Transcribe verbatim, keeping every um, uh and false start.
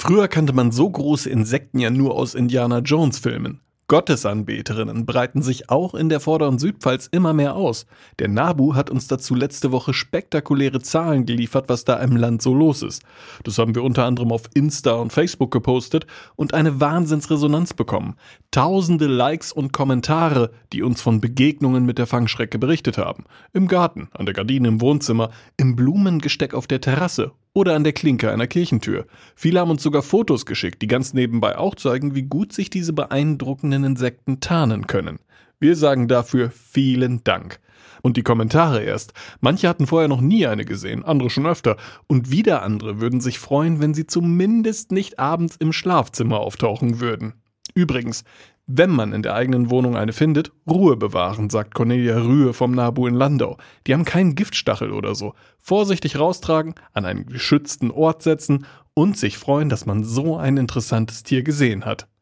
Früher kannte man so große Insekten ja nur aus Indiana-Jones-Filmen. Gottesanbeterinnen breiten sich auch in der Vorder- und Südpfalz immer mehr aus. Der NABU hat uns dazu letzte Woche spektakuläre Zahlen geliefert, was da im Land so los ist. Das haben wir unter anderem auf Insta und Facebook gepostet und eine Wahnsinnsresonanz bekommen. Tausende Likes und Kommentare, die uns von Begegnungen mit der Fangschrecke berichtet haben. Im Garten, an der Gardine im Wohnzimmer, im Blumengesteck auf der Terrasse oder an der Klinke einer Kirchentür. Viele haben uns sogar Fotos geschickt, die ganz nebenbei auch zeigen, wie gut sich diese beeindruckenden Insekten tarnen können. Wir sagen dafür vielen Dank. Und die Kommentare erst. Manche hatten vorher noch nie eine gesehen, andere schon öfter. Und wieder andere würden sich freuen, wenn sie zumindest nicht abends im Schlafzimmer auftauchen würden. Übrigens, wenn man in der eigenen Wohnung eine findet, Ruhe bewahren, sagt Cornelia Rühe vom NABU in Landau. Die haben keinen Giftstachel oder so. Vorsichtig raustragen, an einen geschützten Ort setzen und sich freuen, dass man so ein interessantes Tier gesehen hat.